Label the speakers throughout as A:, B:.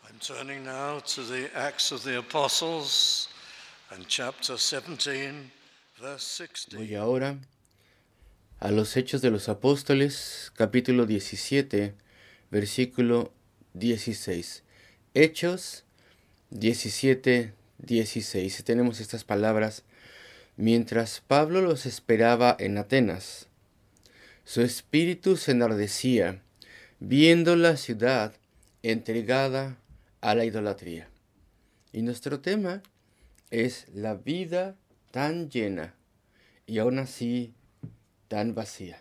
A: I'm turning now to the Acts of the Apostles and chapter 17, verse
B: Voy
A: 16.
B: ahora a los Hechos de los Apóstoles, capítulo 17, versículo 16. Hechos 17, 16. Tenemos estas palabras. Mientras Pablo los esperaba en Atenas, su espíritu se enardecía, viendo la ciudad entregada a la idolatría. Y nuestro tema es la vida tan llena y aún así tan vacía.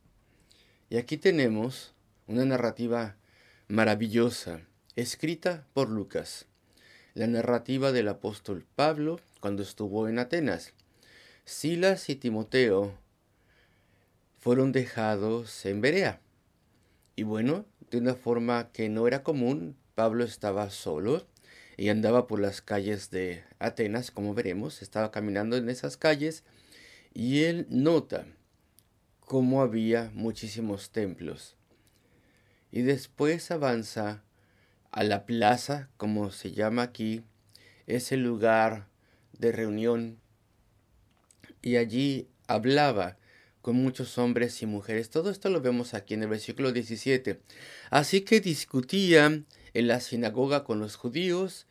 B: Y aquí tenemos una narrativa maravillosa, escrita por Lucas, la narrativa del apóstol Pablo cuando estuvo en Atenas. Silas y Timoteo fueron dejados en Berea. Y bueno, de una forma que no era común, Pablo estaba solo y andaba por las calles de Atenas, como veremos, estaba caminando en esas calles y él nota cómo había muchísimos templos. Y después avanza a la plaza, como se llama aquí, es el lugar de reunión, y allí hablaba con muchos hombres y mujeres. Todo esto lo vemos aquí en el versículo 17. Así que discutía en la sinagoga con los judíos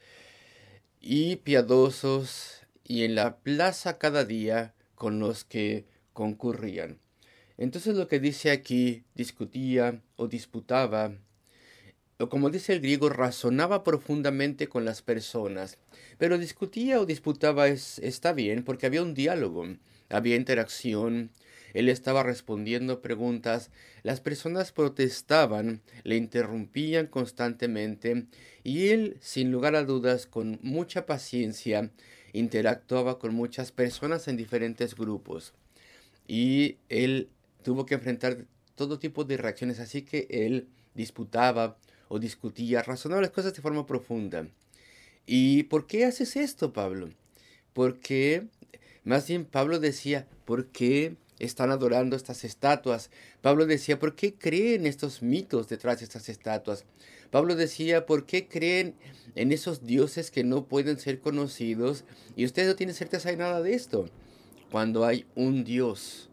B: y piadosos, y en la plaza cada día con los que concurrían. Entonces lo que dice aquí, discutía o disputaba, o como dice el griego, razonaba profundamente con las personas. Pero discutía o disputaba está bien, porque había un diálogo, había interacción, él estaba respondiendo preguntas, las personas protestaban, le interrumpían constantemente, y él, sin lugar a dudas, con mucha paciencia, interactuaba con muchas personas en diferentes grupos. Y él tuvo que enfrentar todo tipo de reacciones, así que él disputaba o discutía, razonaba las cosas de forma profunda. ¿Y por qué haces esto, Pablo? Porque, más bien Pablo decía, ¿por qué están adorando estas estatuas? Pablo decía, ¿por qué creen estos mitos detrás de estas estatuas? Pablo decía, ¿por qué creen en esos dioses que no pueden ser conocidos? Y ustedes no tienen certeza de nada de esto. Cuando hay un Dios,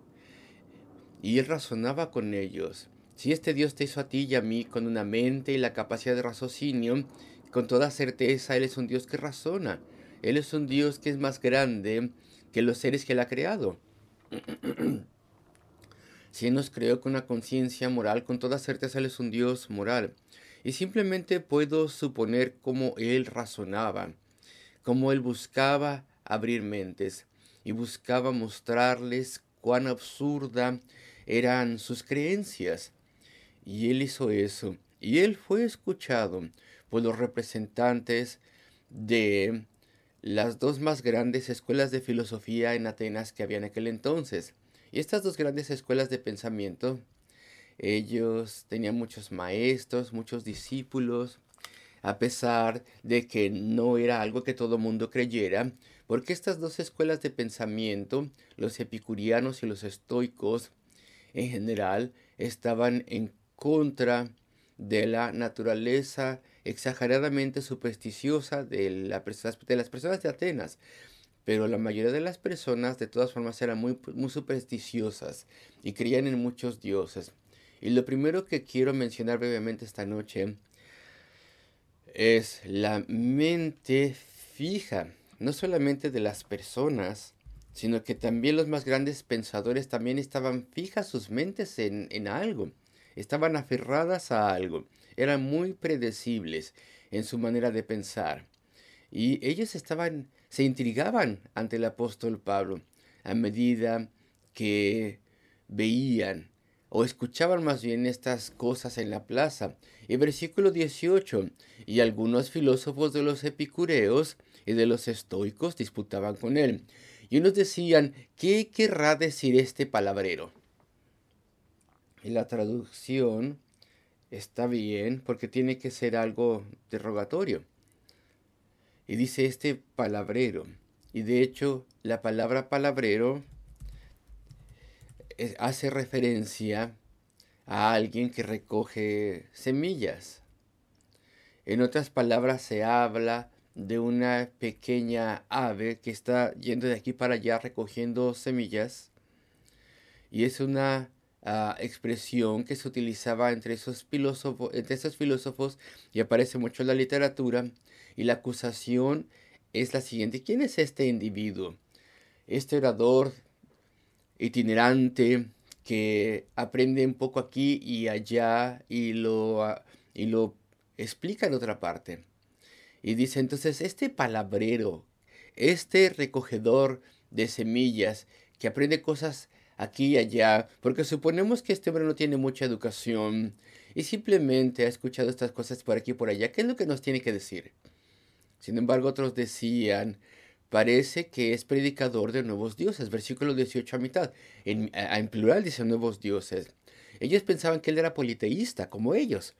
B: y él razonaba con ellos. Si este Dios te hizo a ti y a mí con una mente y la capacidad de raciocinio, con toda certeza Él es un Dios que razona. Él es un Dios que es más grande que los seres que Él ha creado. Si Él nos creó con una conciencia moral, con toda certeza Él es un Dios moral. Y simplemente puedo suponer cómo Él razonaba, cómo Él buscaba abrir mentes y buscaba mostrarles cuán absurda eran sus creencias. Y Él hizo eso. Y Él fue escuchado por los representantes de las dos más grandes escuelas de filosofía en Atenas que había en aquel entonces. Y estas dos grandes escuelas de pensamiento, ellos tenían muchos maestros, muchos discípulos, a pesar de que no era algo que todo mundo creyera, porque estas dos escuelas de pensamiento, los epicurianos y los estoicos, en general, estaban en contra de la naturaleza exageradamente supersticiosa de las personas de Atenas. Pero la mayoría de las personas, de todas formas, eran muy supersticiosas y creían en muchos dioses. Y lo primero que quiero mencionar brevemente esta noche es la mente fija, no solamente de las personas, sino que también los más grandes pensadores también estaban fijas sus mentes en algo, estaban aferradas a algo, eran muy predecibles en su manera de pensar. Y ellos se intrigaban ante el apóstol Pablo a medida que veían o escuchaban más bien estas cosas en la plaza. Y versículo 18, y algunos filósofos de los epicureos y de los estoicos disputaban con él. Y unos decían, ¿qué querrá decir este palabrero? Y la traducción está bien porque tiene que ser algo derogatorio. Y dice este palabrero. Y de hecho, la palabra palabrero hace referencia a alguien que recoge semillas. En otras palabras, se habla de una pequeña ave que está yendo de aquí para allá recogiendo semillas, y es una expresión que se utilizaba entre esos filósofos y aparece mucho en la literatura, y la acusación es la siguiente: ¿quién es este individuo? Este orador itinerante que aprende un poco aquí y allá y lo explica en otra parte. Y dice entonces, este palabrero, este recogedor de semillas que aprende cosas aquí y allá, porque suponemos que este hombre no tiene mucha educación y simplemente ha escuchado estas cosas por aquí y por allá, ¿qué es lo que nos tiene que decir? Sin embargo, otros decían, parece que es predicador de nuevos dioses. Versículo 18 a mitad. En plural dice nuevos dioses. Ellos pensaban que él era politeísta, como ellos.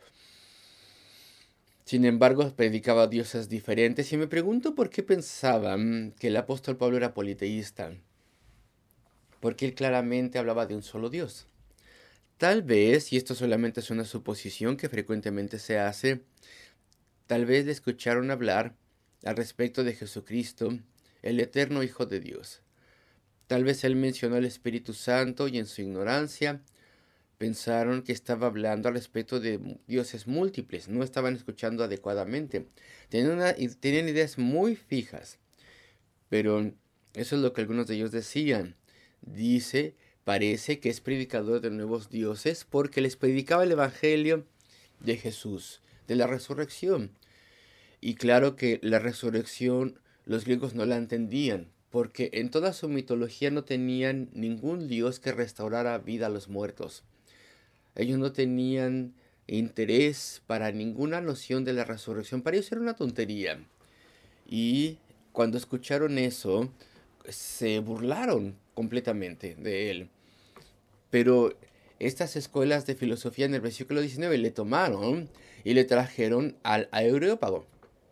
B: Sin embargo, predicaba dioses diferentes y me pregunto por qué pensaban que el apóstol Pablo era politeísta. Porque él claramente hablaba de un solo Dios. Tal vez, y esto solamente es una suposición que frecuentemente se hace, tal vez le escucharon hablar al respecto de Jesucristo, el eterno Hijo de Dios. Tal vez él mencionó al Espíritu Santo y en su ignorancia pensaron que estaba hablando al respecto de dioses múltiples, no estaban escuchando adecuadamente. Tenían ideas muy fijas, pero eso es lo que algunos de ellos decían. Dice, parece que es predicador de nuevos dioses porque les predicaba el Evangelio de Jesús, de la resurrección. Y claro que la resurrección los griegos no la entendían, porque en toda su mitología no tenían ningún dios que restaurara vida a los muertos. Ellos no tenían interés para ninguna noción de la resurrección. Para ellos era una tontería. Y cuando escucharon eso, se burlaron completamente de él. Pero estas escuelas de filosofía en el versículo 19 le tomaron y le trajeron al Areópago.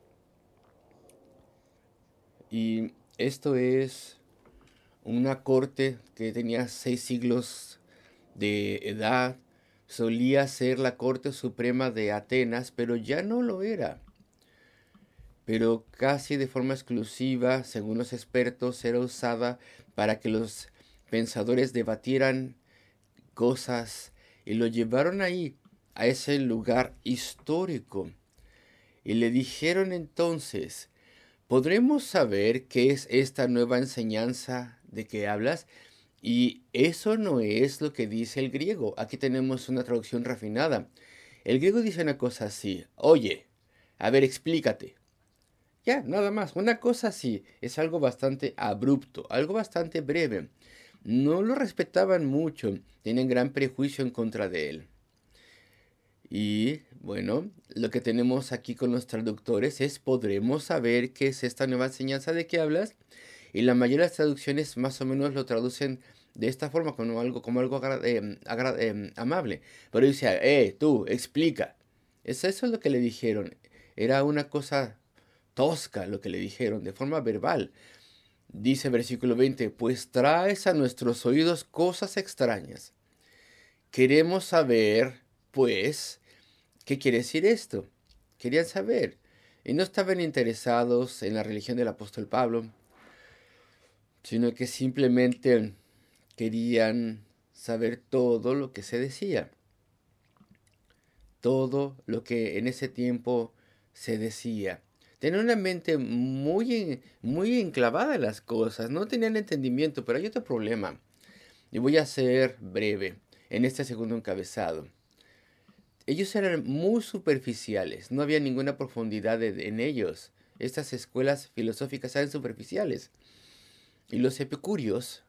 B: Y esto es una corte que tenía 6 siglos de edad. Solía ser la corte suprema de Atenas, pero ya no lo era. Pero casi de forma exclusiva, según los expertos, era usada para que los pensadores debatieran cosas y lo llevaron ahí, a ese lugar histórico. Y le dijeron entonces, ¿podremos saber qué es esta nueva enseñanza de que hablas? Y eso no es lo que dice el griego. Aquí tenemos una traducción refinada. El griego dice una cosa así: oye, a ver, explícate. Ya, nada más. Una cosa así. Es algo bastante abrupto, algo bastante breve. No lo respetaban mucho. Tienen gran prejuicio en contra de él. Y bueno, lo que tenemos aquí con los traductores es: ¿podremos saber qué es esta nueva enseñanza de que hablas? Y la mayoría de las traducciones más o menos lo traducen de esta forma, como algo amable. Pero dice, tú, explica. Eso es lo que le dijeron. Era una cosa tosca lo que le dijeron, de forma verbal. Dice versículo 20, pues traes a nuestros oídos cosas extrañas. Queremos saber, pues, ¿qué quiere decir esto? Querían saber. Y no estaban interesados en la religión del apóstol Pablo, sino que simplemente querían saber todo lo que se decía, todo lo que en ese tiempo se decía. Tenían una mente muy enclavada en las cosas, no tenían entendimiento, pero hay otro problema, y voy a ser breve en este segundo encabezado. Ellos eran muy superficiales, no había ninguna profundidad en ellos. Estas escuelas filosóficas eran superficiales. Y los epicúreos,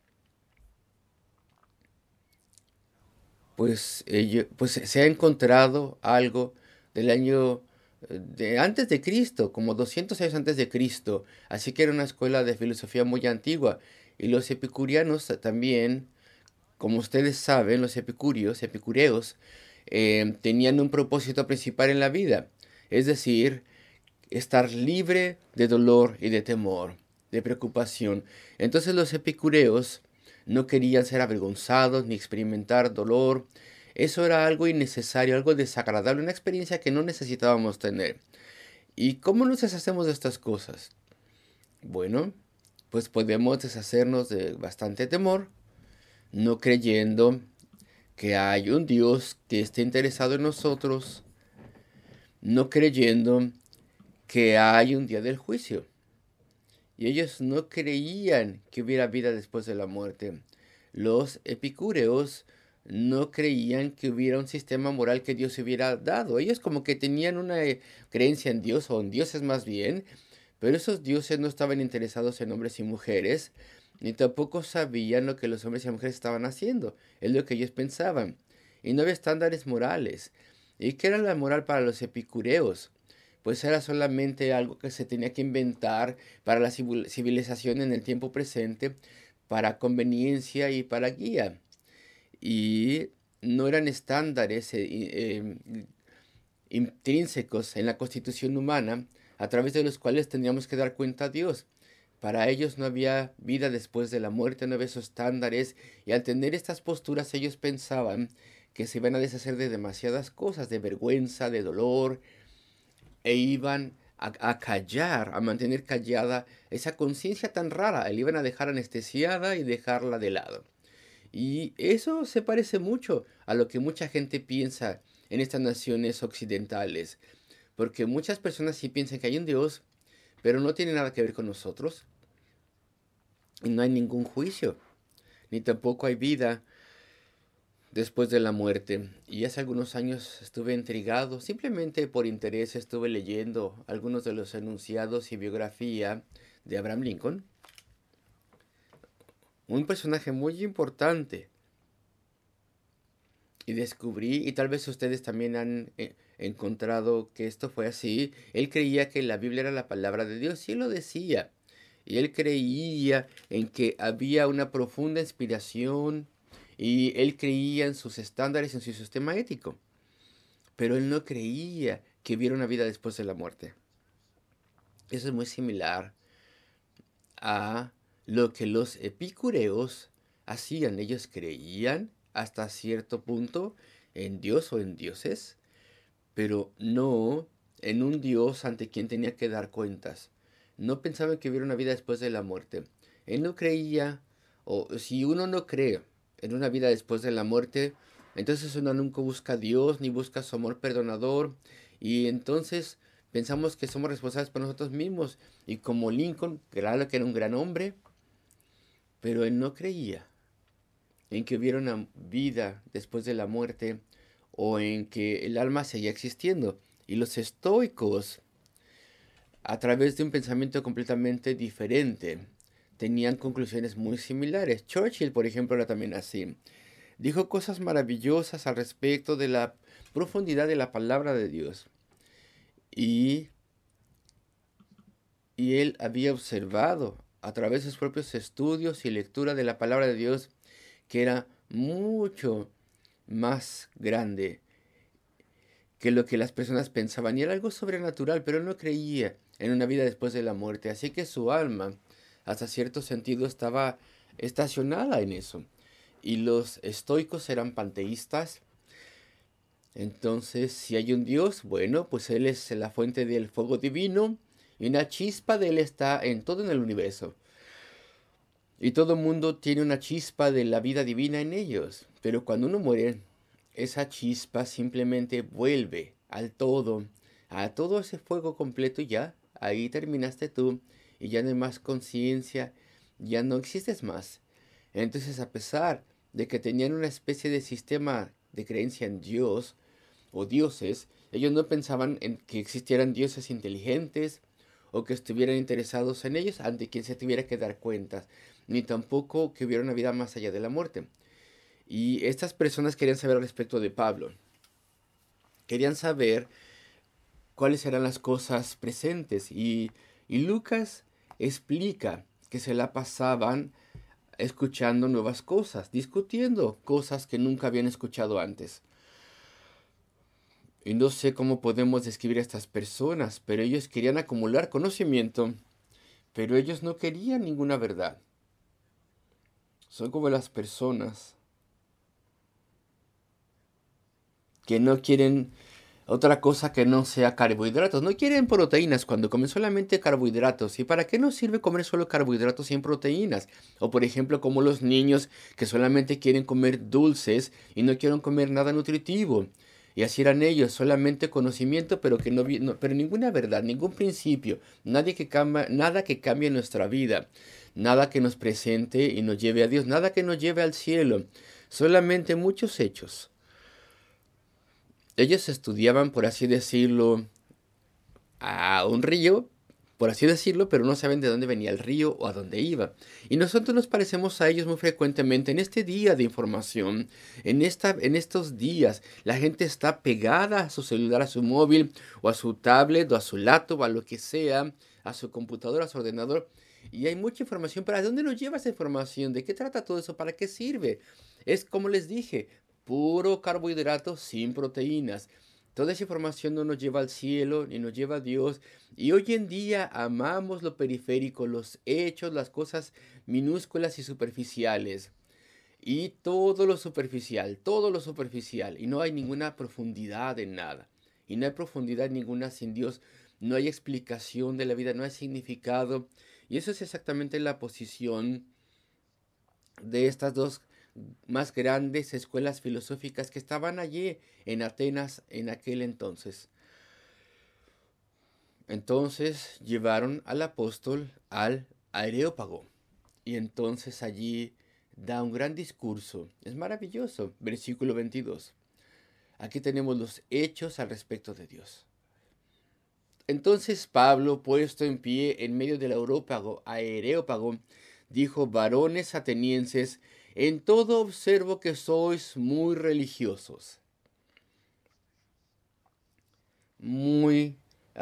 B: pues se ha encontrado algo del año de antes de Cristo, como 200 años antes de Cristo, así que era una escuela de filosofía muy antigua. Y los epicureanos también, como ustedes saben, los epicureos, tenían un propósito principal en la vida, es decir, estar libre de dolor y de temor, de preocupación. Entonces los epicureos no querían ser avergonzados ni experimentar dolor. Eso era algo innecesario, algo desagradable, una experiencia que no necesitábamos tener. ¿Y cómo nos deshacemos de estas cosas? Bueno, pues podemos deshacernos de bastante temor, no creyendo que hay un Dios que esté interesado en nosotros, no creyendo que hay un día del juicio. Y ellos no creían que hubiera vida después de la muerte. Los epicúreos no creían que hubiera un sistema moral que Dios hubiera dado. Ellos como que tenían una creencia en Dios o en dioses más bien, pero esos dioses no estaban interesados en hombres y mujeres, ni tampoco sabían lo que los hombres y mujeres estaban haciendo. Es lo que ellos pensaban. Y no había estándares morales. ¿Y qué era la moral para los epicureos? Pues era solamente algo que se tenía que inventar para la civilización en el tiempo presente, para conveniencia y para guía. Y no eran estándares intrínsecos en la constitución humana a través de los cuales tendríamos que dar cuenta a Dios. Para ellos no había vida después de la muerte, no había esos estándares, y al tener estas posturas ellos pensaban que se iban a deshacer de demasiadas cosas, de vergüenza, de dolor, e iban a callar, a mantener callada esa conciencia tan rara, la iban a dejar anestesiada y dejarla de lado. Y eso se parece mucho a lo que mucha gente piensa en estas naciones occidentales, porque muchas personas sí piensan que hay un Dios, pero no tiene nada que ver con nosotros, y no hay ningún juicio, ni tampoco hay vida después de la muerte. Y hace algunos años estuve intrigado, simplemente por interés estuve leyendo algunos de los enunciados y biografía de Abraham Lincoln, un personaje muy importante. Y descubrí, y tal vez ustedes también han encontrado que esto fue así, él creía que la Biblia era la palabra de Dios, y él lo decía. Y él creía en que había una profunda inspiración, y él creía en sus estándares, en su sistema ético. Pero él no creía que hubiera una vida después de la muerte. Eso es muy similar a lo que los epicúreos hacían. Ellos creían hasta cierto punto en Dios o en dioses, pero no en un Dios ante quien tenía que dar cuentas. No pensaban que hubiera una vida después de la muerte. Él no creía, o si uno no cree en una vida después de la muerte, entonces uno nunca busca a Dios ni busca su amor perdonador, y entonces pensamos que somos responsables por nosotros mismos. Y como Lincoln, claro que era un gran hombre, pero él no creía en que hubiera una vida después de la muerte o en que el alma seguía existiendo. Y los estoicos, a través de un pensamiento completamente diferente, tenían conclusiones muy similares. Churchill, por ejemplo, era también así. Dijo cosas maravillosas al respecto de la profundidad de la palabra de Dios. Y, y él había observado a través de sus propios estudios y lectura de la palabra de Dios que era mucho más grande que lo que las personas pensaban. Y era algo sobrenatural, pero él no creía en una vida después de la muerte. Así que su alma, hasta cierto sentido, estaba estacionada en eso. Y los estoicos eran panteístas. Entonces, si hay un Dios, bueno, pues Él es la fuente del fuego divino y una chispa de Él está en todo en el universo. Y todo mundo tiene una chispa de la vida divina en ellos. Pero cuando uno muere, esa chispa simplemente vuelve al todo, a todo ese fuego completo y ya. Ahí terminaste tú y ya no hay más conciencia, ya no existes más. Entonces, a pesar de que tenían una especie de sistema de creencia en Dios o dioses, ellos no pensaban en que existieran dioses inteligentes o que estuvieran interesados en ellos ante quien se tuviera que dar cuentas, ni tampoco que hubiera una vida más allá de la muerte. Y estas personas querían saber al respecto de Pablo. Querían saber cuáles eran las cosas presentes. Y Lucas explica que se la pasaban escuchando nuevas cosas, discutiendo cosas que nunca habían escuchado antes. Y no sé cómo podemos describir a estas personas, pero ellos querían acumular conocimiento, pero ellos no querían ninguna verdad. Son como las personas que no quieren otra cosa que no sea carbohidratos. No quieren proteínas cuando comen solamente carbohidratos. ¿Y para qué nos sirve comer solo carbohidratos sin proteínas? O por ejemplo, como los niños que solamente quieren comer dulces y no quieren comer nada nutritivo. Y así eran ellos, solamente conocimiento, pero que pero ninguna verdad, ningún principio, nada que cambie nuestra vida, nada que nos presente y nos lleve a Dios, nada que nos lleve al cielo, solamente muchos hechos. Ellos estudiaban, por así decirlo, a un río, por así decirlo, pero no saben de dónde venía el río o a dónde iba. Y nosotros nos parecemos a ellos muy frecuentemente en este día de información, en estos días. La gente está pegada a su celular, a su móvil, o a su tablet, o a su laptop, o a lo que sea, a su computadora, a su ordenador. Y hay mucha información. ¿Para dónde nos lleva esa información? ¿De qué trata todo eso? ¿Para qué sirve? Es como les dije, puro carbohidrato sin proteínas. Toda esa información no nos lleva al cielo ni nos lleva a Dios. Y hoy en día amamos lo periférico, los hechos, las cosas minúsculas y superficiales. Y todo lo superficial, todo lo superficial. Y no hay ninguna profundidad en nada. Y no hay profundidad ninguna sin Dios. No hay explicación de la vida, no hay significado. Y eso es exactamente la posición de estas dos más grandes escuelas filosóficas que estaban allí en Atenas en aquel entonces. Entonces llevaron al apóstol al Areópago y entonces allí da un gran discurso. Es maravilloso. Versículo 22. Aquí tenemos los hechos al respecto de Dios. Entonces Pablo, puesto en pie en medio del Areópago, dijo: varones atenienses, en todo observo que sois muy religiosos. Muy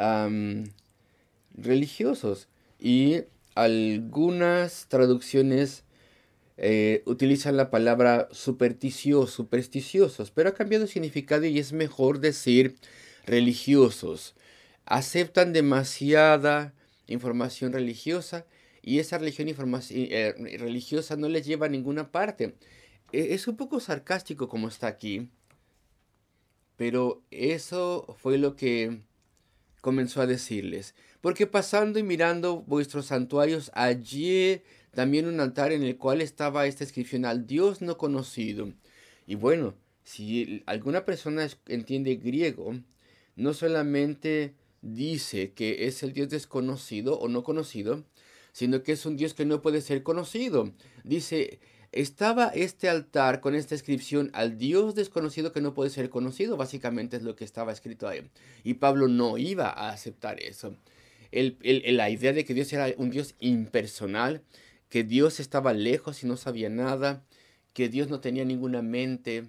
B: religiosos. Y algunas traducciones utilizan la palabra supersticiosos, pero ha cambiado de significado y es mejor decir religiosos. Aceptan demasiada información religiosa y esa religiosa no les lleva a ninguna parte. Es un poco sarcástico como está aquí, pero eso fue lo que comenzó a decirles: porque pasando y mirando vuestros santuarios, hallé también un altar en el cual estaba esta inscripción: al Dios no conocido. Y bueno, si alguna persona entiende griego, no solamente dice que es el Dios desconocido o no conocido, sino que es un Dios que no puede ser conocido. Dice: estaba este altar con esta inscripción: al Dios desconocido que no puede ser conocido. Básicamente es lo que estaba escrito ahí. Y Pablo no iba a aceptar eso. La idea de que Dios era un Dios impersonal, que Dios estaba lejos y no sabía nada, que Dios no tenía ninguna mente.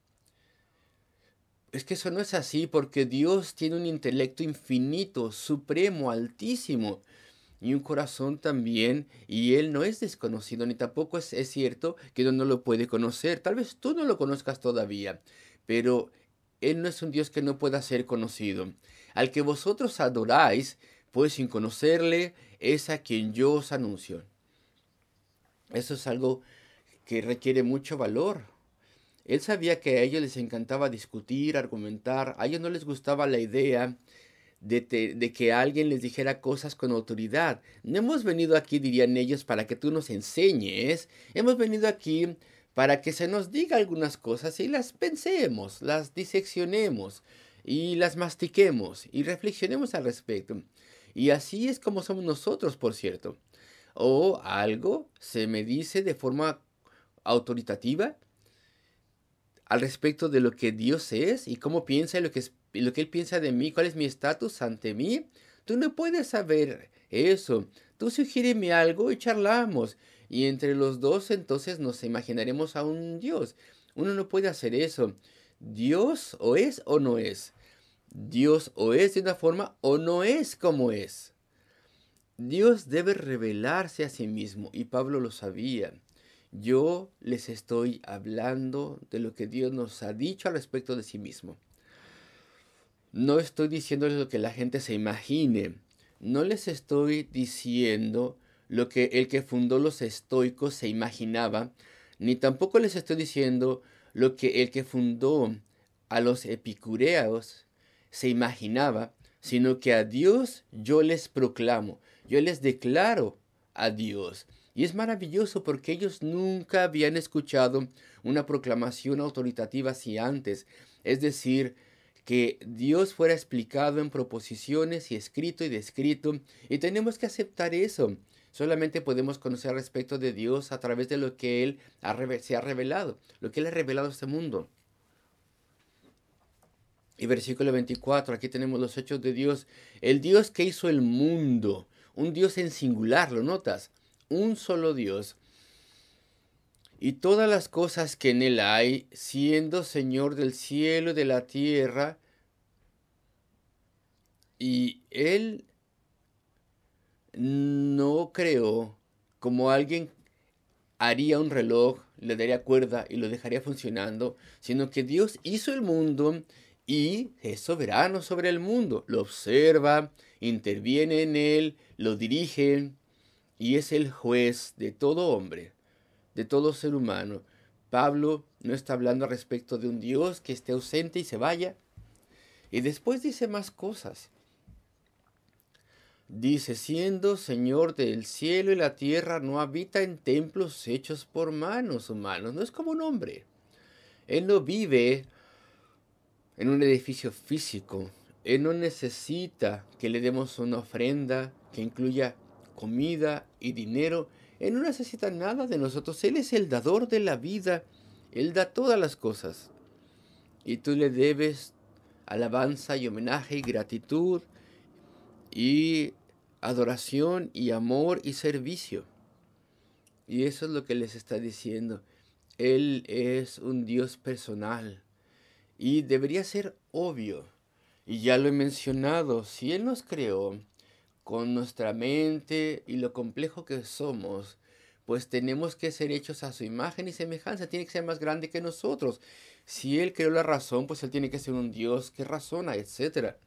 B: Es que eso no es así, porque Dios tiene un intelecto infinito, supremo, altísimo, y un corazón también, y Él no es desconocido, ni tampoco es cierto que uno no lo puede conocer. Tal vez tú no lo conozcas todavía, pero Él no es un Dios que no pueda ser conocido. Al que vosotros adoráis, pues sin conocerle, es a quien yo os anuncio. Eso es algo que requiere mucho valor. Él sabía que a ellos les encantaba discutir, argumentar. A ellos no les gustaba la idea de que alguien les dijera cosas con autoridad. No hemos venido aquí, dirían ellos, para que tú nos enseñes. Hemos venido aquí para que se nos diga algunas cosas y las pensemos, las diseccionemos y las mastiquemos y reflexionemos al respecto. Y así es como somos nosotros, por cierto. O algo se me dice de forma autoritativa al respecto de lo que Dios es y cómo piensa y lo que Él piensa de mí, cuál es mi estatus ante mí. Tú no puedes saber eso. Tú sugiéreme algo y charlamos. Y entre los dos entonces nos imaginaremos a un Dios. Uno no puede hacer eso. Dios o es o no es. Dios o es de una forma o no es como es. Dios debe revelarse a sí mismo y Pablo lo sabía. Yo les estoy hablando de lo que Dios nos ha dicho al respecto de sí mismo. No estoy diciéndoles lo que la gente se imagine. No les estoy diciendo lo que el que fundó los estoicos se imaginaba, ni tampoco les estoy diciendo lo que el que fundó a los epicureos se imaginaba, sino que a Dios yo les proclamo, yo les declaro a Dios. Y es maravilloso porque ellos nunca habían escuchado una proclamación autoritativa así antes. Es decir, que Dios fuera explicado en proposiciones y escrito y descrito. Y tenemos que aceptar eso. Solamente podemos conocer respecto de Dios a través de lo que Él se ha revelado, lo que Él ha revelado a este mundo. Y versículo 24, aquí tenemos los hechos de Dios. El Dios que hizo el mundo, un Dios en singular, ¿lo notas? Un solo Dios. Y todas las cosas que en él hay, siendo Señor del cielo y de la tierra. Y él no creó como alguien haría un reloj, le daría cuerda y lo dejaría funcionando, sino que Dios hizo el mundo y es soberano sobre el mundo. Lo observa, interviene en él, lo dirige y es el juez de todo hombre, de todo ser humano. Pablo no está hablando respecto de un Dios que esté ausente y se vaya. Y después dice más cosas. Dice, siendo Señor del cielo y la tierra, no habita en templos hechos por manos humanos. No es como un hombre. Él no vive en un edificio físico. Él no necesita que le demos una ofrenda que incluya comida y dinero. Él no necesita nada de nosotros. Él es el dador de la vida. Él da todas las cosas. Y tú le debes alabanza y homenaje y gratitud y adoración y amor y servicio. Y eso es lo que les está diciendo. Él es un Dios personal. Y debería ser obvio. Y ya lo he mencionado. Si Él nos creó con nuestra mente y lo complejo que somos, pues tenemos que ser hechos a su imagen y semejanza. Tiene que ser más grande que nosotros. Si Él creó la razón, pues Él tiene que ser un Dios que razona, etcétera.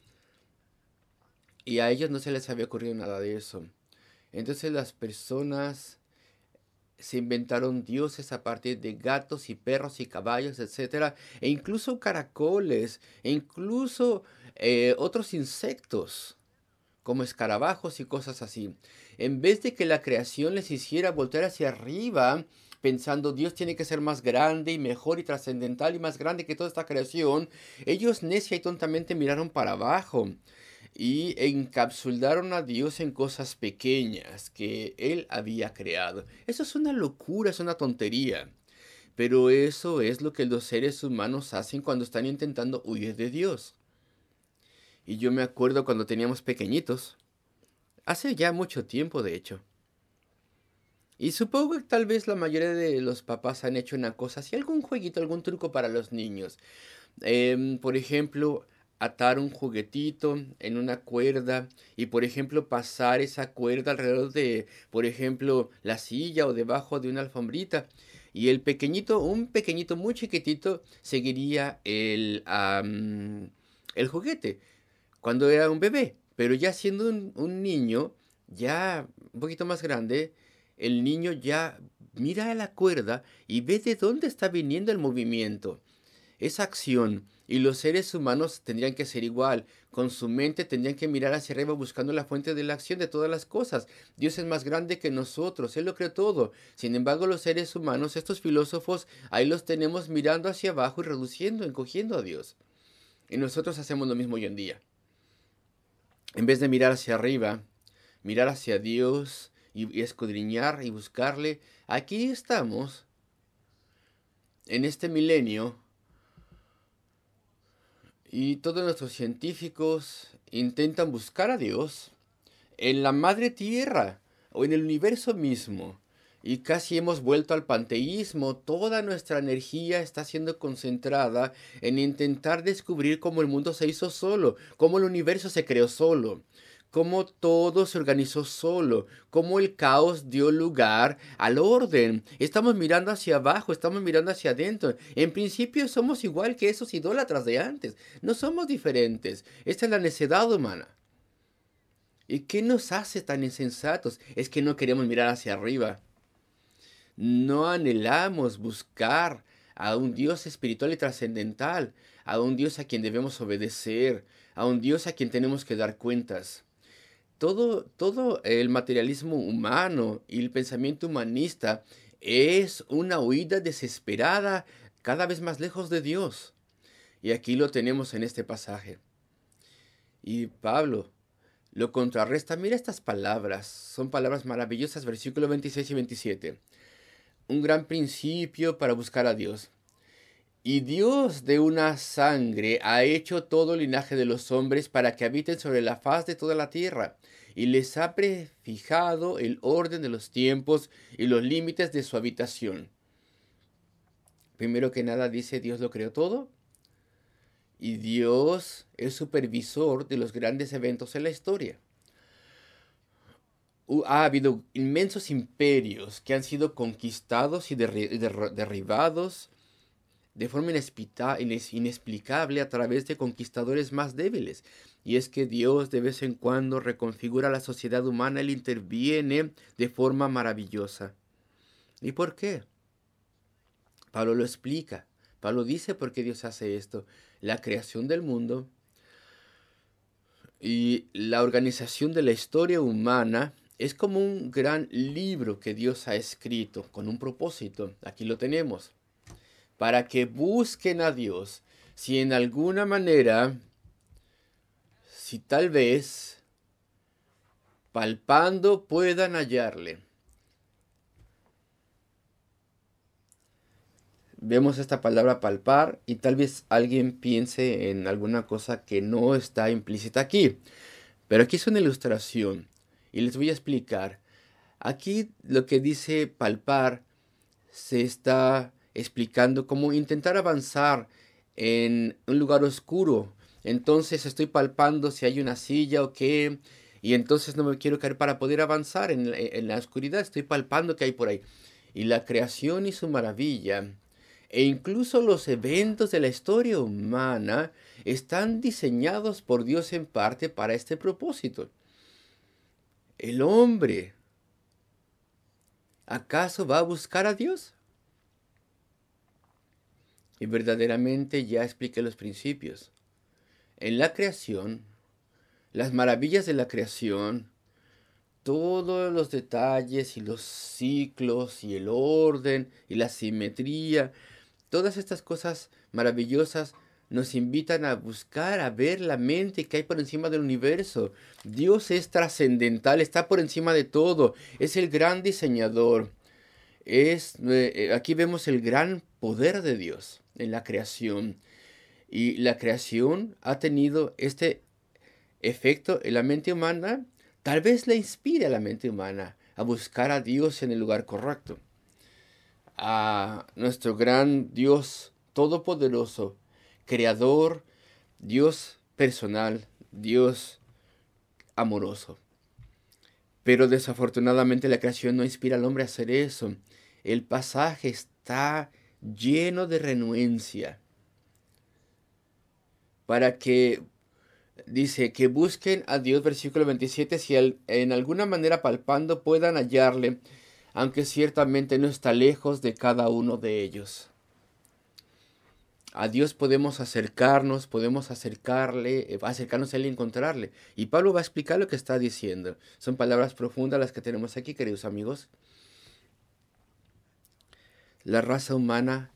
B: Y a ellos no se les había ocurrido nada de eso. Entonces las personas se inventaron dioses a partir de gatos y perros y caballos, etcétera, e incluso caracoles, e incluso otros insectos, como escarabajos y cosas así. En vez de que la creación les hiciera voltear hacia arriba, pensando Dios tiene que ser más grande y mejor y trascendental y más grande que toda esta creación, ellos necia y tontamente miraron para abajo y encapsularon a Dios en cosas pequeñas que Él había creado. Eso es una locura, es una tontería. Pero eso es lo que los seres humanos hacen cuando están intentando huir de Dios. Y yo me acuerdo cuando teníamos pequeñitos, hace ya mucho tiempo de hecho. Y supongo que tal vez la mayoría de los papás han hecho una cosa así, algún jueguito, algún truco para los niños. Por ejemplo, atar un juguetito en una cuerda y, por ejemplo, pasar esa cuerda alrededor de, por ejemplo, la silla o debajo de una alfombrita. Y el pequeñito, un pequeñito muy chiquitito, seguiría el juguete cuando era un bebé. Pero ya siendo un niño, ya un poquito más grande, el niño ya mira a la cuerda y ve de dónde está viniendo el movimiento. Esa acción. Y los seres humanos tendrían que ser igual. Con su mente tendrían que mirar hacia arriba buscando la fuente de la acción de todas las cosas. Dios es más grande que nosotros. Él lo creó todo. Sin embargo, los seres humanos, estos filósofos, ahí los tenemos mirando hacia abajo y reduciendo, encogiendo a Dios. Y nosotros hacemos lo mismo hoy en día. En vez de mirar hacia arriba, mirar hacia Dios y escudriñar y buscarle, aquí estamos, en este milenio, y todos nuestros científicos intentan buscar a Dios en la madre tierra o en el universo mismo. Y casi hemos vuelto al panteísmo. Toda nuestra energía está siendo concentrada en intentar descubrir cómo el mundo se hizo solo, cómo el universo se creó solo, cómo todo se organizó solo, cómo el caos dio lugar al orden. Estamos mirando hacia abajo, estamos mirando hacia adentro. En principio somos igual que esos idólatras de antes. No somos diferentes. Esta es la necedad humana. ¿Y qué nos hace tan insensatos? Es que no queremos mirar hacia arriba. No anhelamos buscar a un Dios espiritual y trascendental, a un Dios a quien debemos obedecer, a un Dios a quien tenemos que dar cuentas. Todo el materialismo humano y el pensamiento humanista es una huida desesperada cada vez más lejos de Dios. Y aquí lo tenemos en este pasaje. Y Pablo lo contrarresta. Mira estas palabras, son palabras maravillosas, versículos 26 y 27. Un gran principio para buscar a Dios. Y Dios de una sangre ha hecho todo linaje de los hombres para que habiten sobre la faz de toda la tierra, y les ha prefijado el orden de los tiempos y los límites de su habitación. Primero que nada dice, Dios lo creó todo, y Dios es supervisor de los grandes eventos en la historia. Ha habido inmensos imperios que han sido conquistados y derribados de forma inexplicable a través de conquistadores más débiles. Y es que Dios de vez en cuando reconfigura la sociedad humana, Él interviene de forma maravillosa. ¿Y por qué? Pablo lo explica. Pablo dice por qué Dios hace esto. La creación del mundo y la organización de la historia humana es como un gran libro que Dios ha escrito con un propósito. Aquí lo tenemos. Para que busquen a Dios, si en alguna manera, si tal vez, palpando puedan hallarle. Vemos esta palabra palpar y tal vez alguien piense en alguna cosa que no está implícita aquí. Pero aquí es una ilustración y les voy a explicar. Aquí lo que dice palpar se está explicando como intentar avanzar en un lugar oscuro. Entonces estoy palpando si hay una silla o qué. Y entonces no me quiero caer para poder avanzar en la oscuridad. Estoy palpando qué hay por ahí. Y la creación y su maravilla, e incluso los eventos de la historia humana, están diseñados por Dios en parte para este propósito. El hombre, ¿acaso va a buscar a Dios? Y verdaderamente ya expliqué los principios. En la creación, las maravillas de la creación, todos los detalles y los ciclos y el orden y la simetría, todas estas cosas maravillosas nos invitan a buscar, a ver la mente que hay por encima del universo. Dios es trascendental, está por encima de todo, es el gran diseñador. Aquí vemos el gran poder de Dios en la creación. Y la creación ha tenido este efecto en la mente humana. Tal vez le inspire a la mente humana a buscar a Dios en el lugar correcto. A nuestro gran Dios todopoderoso, creador, Dios personal, Dios amoroso. Pero desafortunadamente la creación no inspira al hombre a hacer eso. El pasaje está lleno de renuencia para que dice que busquen a Dios, versículo 27, si en alguna manera palpando puedan hallarle, aunque ciertamente no está lejos de cada uno de ellos. A Dios podemos acercarnos, acercarnos a Él y encontrarle. Y Pablo va a explicar lo que está diciendo. Son palabras profundas las que tenemos aquí, queridos amigos. La raza humana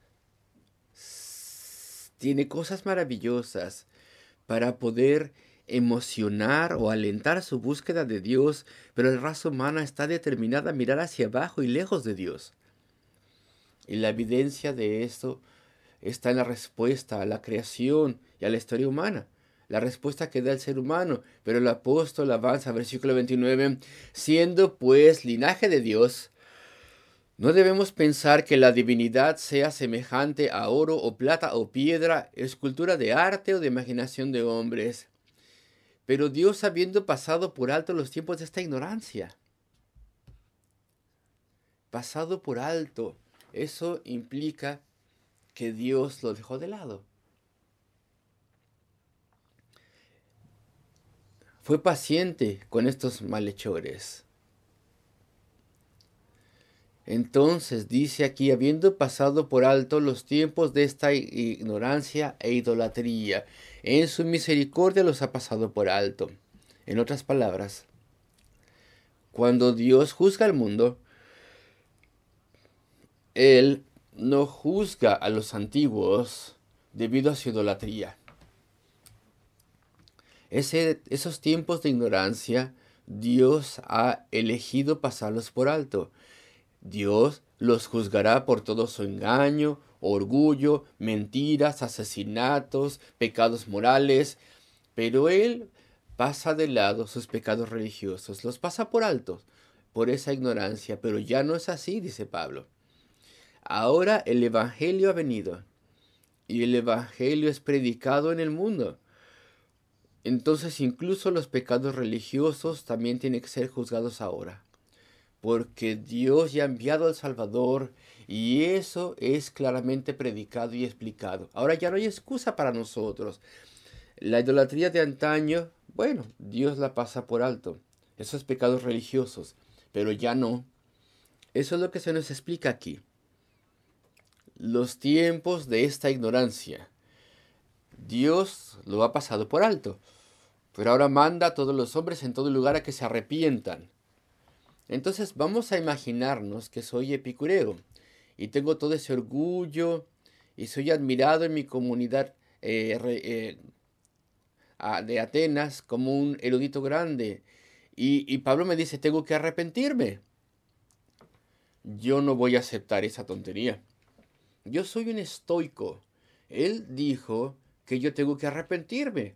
B: tiene cosas maravillosas para poder emocionar o alentar su búsqueda de Dios, pero la raza humana está determinada a mirar hacia abajo y lejos de Dios. Y la evidencia de esto está en la respuesta a la creación y a la historia humana. La respuesta que da el ser humano. Pero el apóstol avanza, versículo 29, siendo pues linaje de Dios, no debemos pensar que la divinidad sea semejante a oro o plata o piedra, escultura de arte o de imaginación de hombres. Pero Dios, habiendo pasado por alto los tiempos de esta ignorancia, pasado por alto, eso implica que Dios lo dejó de lado. Fue paciente con estos malhechores. Entonces dice aquí, habiendo pasado por alto los tiempos de esta ignorancia e idolatría, en su misericordia los ha pasado por alto. En otras palabras, cuando Dios juzga al mundo, Él no juzga a los antiguos debido a su idolatría. Esos tiempos de ignorancia, Dios ha elegido pasarlos por alto. Dios los juzgará por todo su engaño, orgullo, mentiras, asesinatos, pecados morales, pero Él pasa de lado sus pecados religiosos, los pasa por alto, por esa ignorancia, pero ya no es así, dice Pablo. Ahora el Evangelio ha venido y el Evangelio es predicado en el mundo. Entonces incluso los pecados religiosos también tienen que ser juzgados ahora, porque Dios ya ha enviado al Salvador y eso es claramente predicado y explicado. Ahora ya no hay excusa para nosotros. La idolatría de antaño, bueno, Dios la pasa por alto, esos pecados religiosos, pero ya no. Eso es lo que se nos explica aquí. Los tiempos de esta ignorancia, Dios lo ha pasado por alto, pero ahora manda a todos los hombres en todo lugar a que se arrepientan. Entonces vamos a imaginarnos que soy epicúreo y tengo todo ese orgullo y soy admirado en mi comunidad de Atenas como un erudito grande. Y Pablo me dice, tengo que arrepentirme. Yo no voy a aceptar esa tontería. Yo soy un estoico. Él dijo que yo tengo que arrepentirme.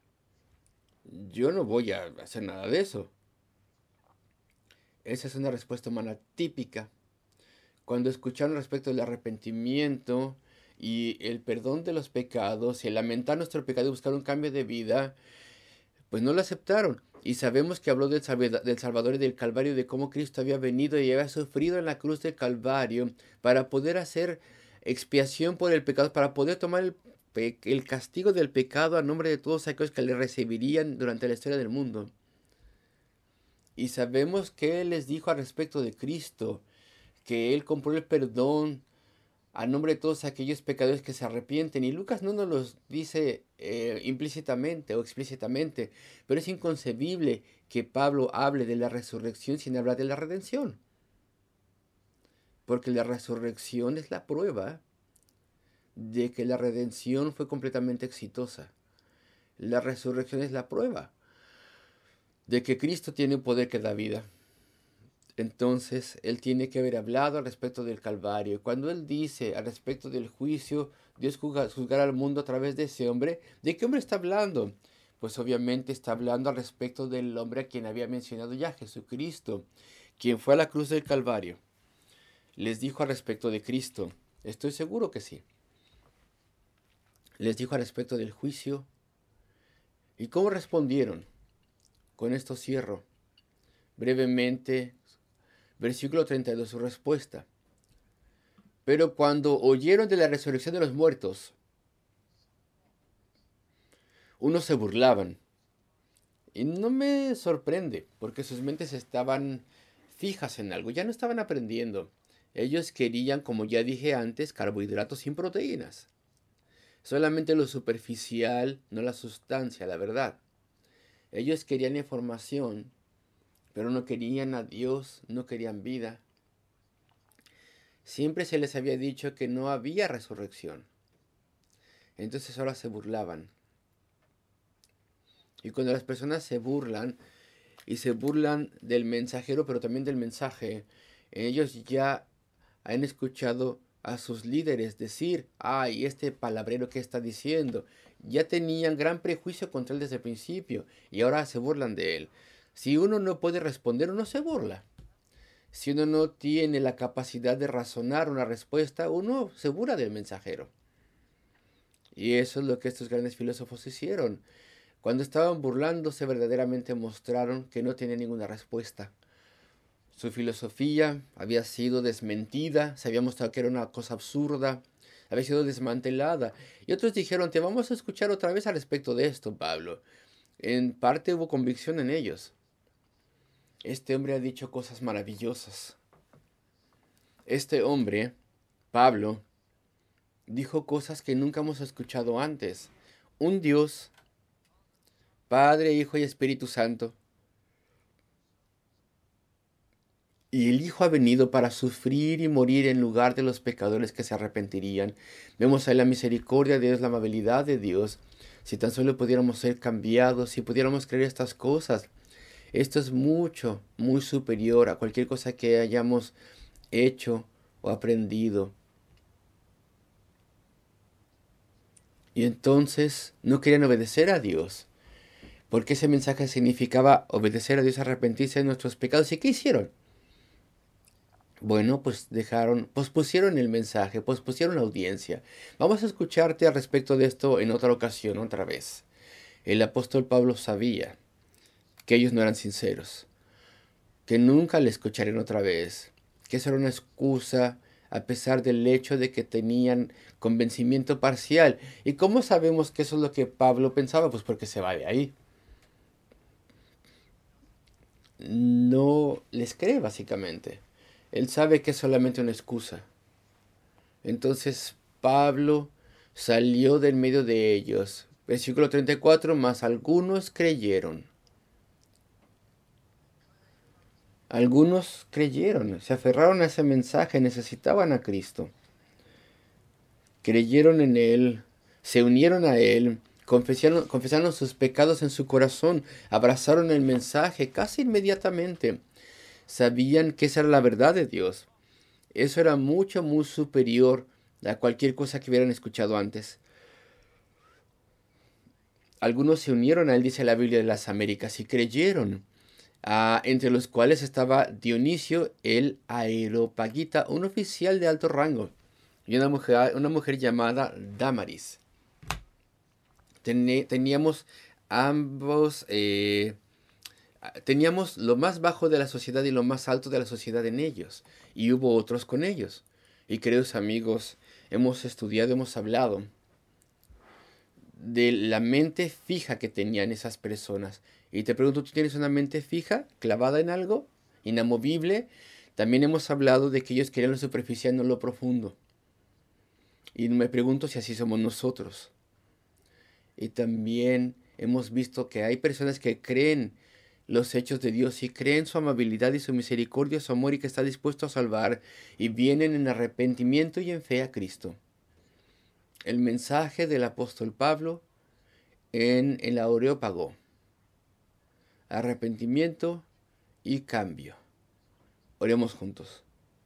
B: Yo no voy a hacer nada de eso. Esa es una respuesta humana típica. Cuando escucharon respecto del arrepentimiento y el perdón de los pecados y el lamentar nuestro pecado y buscar un cambio de vida, pues no lo aceptaron. Y sabemos que habló del Salvador y del Calvario, de cómo Cristo había venido y había sufrido en la cruz del Calvario para poder hacer expiación por el pecado, para poder tomar el castigo del pecado a nombre de todos aquellos que le recibirían durante la historia del mundo. Y sabemos que Él les dijo al respecto de Cristo, que Él compró el perdón a nombre de todos aquellos pecadores que se arrepienten. Y Lucas no nos los dice implícitamente o explícitamente, pero es inconcebible que Pablo hable de la resurrección sin hablar de la redención. Porque la resurrección es la prueba de que la redención fue completamente exitosa. La resurrección es la prueba de que Cristo tiene un poder que da vida. Entonces, Él tiene que haber hablado al respecto del Calvario. Cuando Él dice al respecto del juicio, Dios juzgará al mundo a través de ese hombre, ¿de qué hombre está hablando? Pues obviamente está hablando al respecto del hombre a quien había mencionado ya, Jesucristo, quien fue a la cruz del Calvario. Les dijo al respecto de Cristo, estoy seguro que sí. Les dijo al respecto del juicio. ¿Y cómo respondieron? Con esto cierro brevemente. Versículo 32, su respuesta. Pero cuando oyeron de la resurrección de los muertos, unos se burlaban. Y no me sorprende, porque sus mentes estaban fijas en algo, ya no estaban aprendiendo. Ellos querían, como ya dije antes, carbohidratos sin proteínas. Solamente lo superficial, no la sustancia, la verdad. Ellos querían información, pero no querían a Dios, no querían vida. Siempre se les había dicho que no había resurrección. Entonces ahora se burlaban. Y cuando las personas se burlan, y se burlan del mensajero, pero también del mensaje, ellos ya han escuchado a sus líderes decir, ay, este palabrero que está diciendo, ya tenían gran prejuicio contra él desde el principio, y ahora se burlan de él. Si uno no puede responder, uno se burla. Si uno no tiene la capacidad de razonar una respuesta, uno se burla del mensajero. Y eso es lo que estos grandes filósofos hicieron. Cuando estaban burlándose, verdaderamente mostraron que no tenían ninguna respuesta. Su filosofía había sido desmentida, se había mostrado que era una cosa absurda, había sido desmantelada. Y otros dijeron, te vamos a escuchar otra vez al respecto de esto, Pablo. En parte hubo convicción en ellos. Este hombre ha dicho cosas maravillosas. Este hombre, Pablo, dijo cosas que nunca hemos escuchado antes. Un Dios, Padre, Hijo y Espíritu Santo. Y el Hijo ha venido para sufrir y morir en lugar de los pecadores que se arrepentirían. Vemos ahí la misericordia de Dios, la amabilidad de Dios. Si tan solo pudiéramos ser cambiados, si pudiéramos creer estas cosas. Esto es mucho, muy superior a cualquier cosa que hayamos hecho o aprendido. Y entonces no querían obedecer a Dios, porque ese mensaje significaba obedecer a Dios, arrepentirse de nuestros pecados. ¿Y qué hicieron? Bueno, pues pospusieron el mensaje, pospusieron la audiencia. Vamos a escucharte al respecto de esto en otra ocasión, otra vez. El apóstol Pablo sabía que ellos no eran sinceros, que nunca le escucharían otra vez, que eso era una excusa a pesar del hecho de que tenían convencimiento parcial. ¿Y cómo sabemos que eso es lo que Pablo pensaba? Pues porque se va de ahí. No les cree básicamente. Él sabe que es solamente una excusa. Entonces Pablo salió del medio de ellos. Versículo 34, más algunos creyeron. Algunos creyeron, se aferraron a ese mensaje, necesitaban a Cristo. Creyeron en Él, se unieron a Él, confesaron sus pecados en su corazón, abrazaron el mensaje casi inmediatamente. Sabían que esa era la verdad de Dios. Eso era mucho, muy superior a cualquier cosa que hubieran escuchado antes. Algunos se unieron a Él, dice la Biblia de las Américas, y creyeron. Entre los cuales estaba Dionisio el Areopagita, un oficial de alto rango, y una mujer llamada Dámaris. Teníamos ambos, teníamos lo más bajo de la sociedad y lo más alto de la sociedad en ellos, y hubo otros con ellos. Y queridos amigos, hemos estudiado, hemos hablado de la mente fija que tenían esas personas. Y te pregunto, ¿tú tienes una mente fija, clavada en algo, inamovible? También hemos hablado de que ellos querían lo superficial, no lo profundo. Y me pregunto si así somos nosotros. Y también hemos visto que hay personas que creen los hechos de Dios y creen su amabilidad y su misericordia, su amor y que está dispuesto a salvar y vienen en arrepentimiento y en fe a Cristo. El mensaje del apóstol Pablo en el Areópago: arrepentimiento y cambio. Oremos juntos.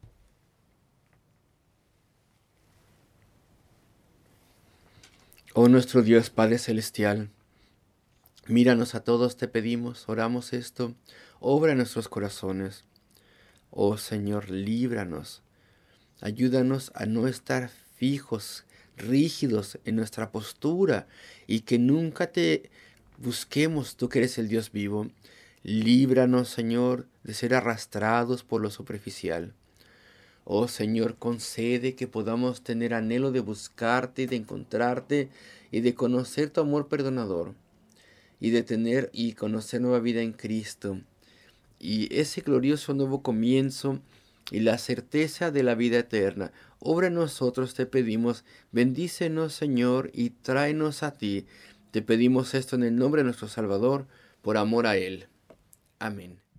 B: Oh nuestro Dios Padre Celestial, míranos a todos, te pedimos, oramos esto, obra en nuestros corazones. Oh Señor, líbranos, ayúdanos a no estar fijos, rígidos en nuestra postura y que nunca te busquemos, tú que eres el Dios vivo. Líbranos, Señor, de ser arrastrados por lo superficial. Oh Señor, concede que podamos tener anhelo de buscarte y de encontrarte y de conocer tu amor perdonador y de tener y conocer nueva vida en Cristo y ese glorioso nuevo comienzo y la certeza de la vida eterna. Obra en nosotros, te pedimos, bendícenos, Señor, y tráenos a ti. Te pedimos esto en el nombre de nuestro Salvador, por amor a Él. Amén.